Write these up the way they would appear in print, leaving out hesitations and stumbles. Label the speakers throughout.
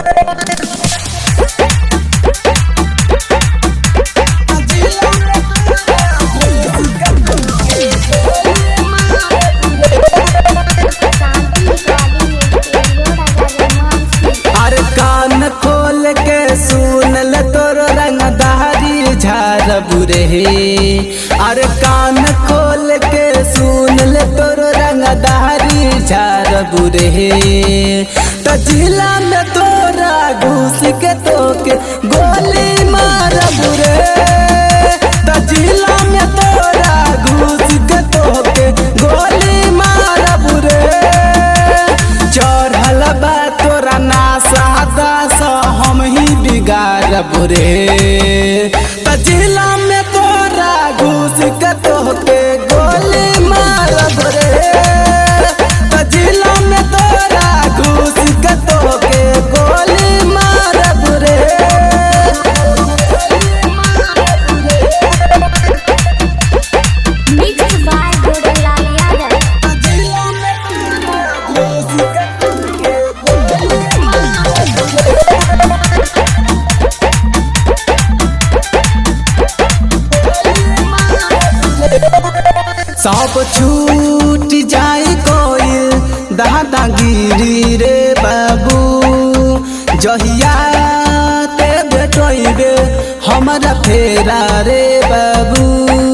Speaker 1: अरे कान खोल के सुन ले तोर रंगदारी झारबू रे। अरे कान खोल के सुन ले तोर रंगदारी झारबू रे। त जिला में तोरा घुस के तोके गोली मारबू रे। त जिला में तोरा घुस के तोके गोली मारबू रे। चढ़ल बा तोरा नासा दासा हम ही बिगाड़बू रे। त जिला में तोरा घुस के तोके गोली मारबू रे। त जिला में तोरा घुस के तोके गोली मारबू रे।
Speaker 2: Mixed by Gorilal Yadav.
Speaker 1: त जिला में तोरा घुस के तोके गोली मारबू रे। सब छूट जाई कोई दादागिरी रे बाबू। जहिया ते बेटोइबे हमरा फेरा रे बाबू।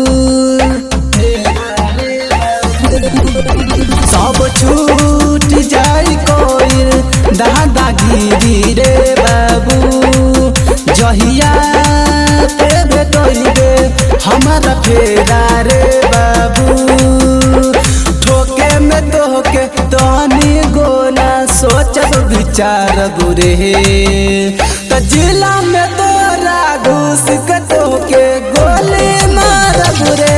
Speaker 1: सब छूट जाई कोई दादागिरी रे बाबू। जहिया ते बेटोइबे हमरा फेरा रे बाबू। ठोके में तोहके तहनी गोना सोचब विचार बुरे। त जिला में तोरा घुस के तोहके गोली मारब रे।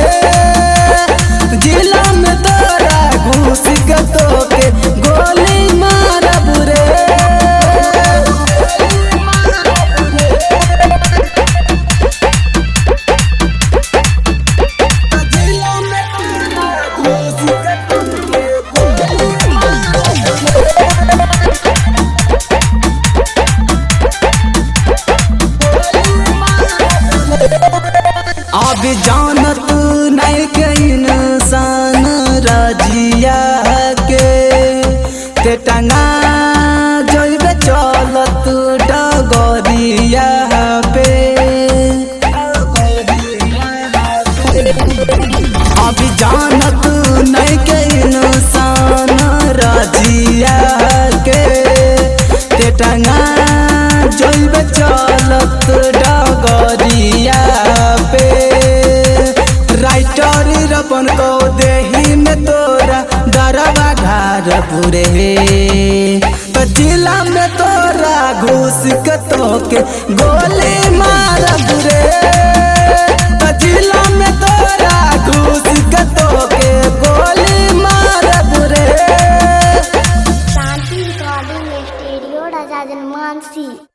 Speaker 1: जिला में तोरा घुस के तोहके गोली मारब रे। अब जानत नहीं के इंसान राजिया के ते टंगा जइबे चलत डगरिया पे। अब जानत नहीं के इंसान राजिया के ते टंगा जइबे चलत डगरिया पे। राइटर रपन को देही में तोरा डरवा घर बुरे। त जिला में तोरा घुस के तोके गोली मारब रे।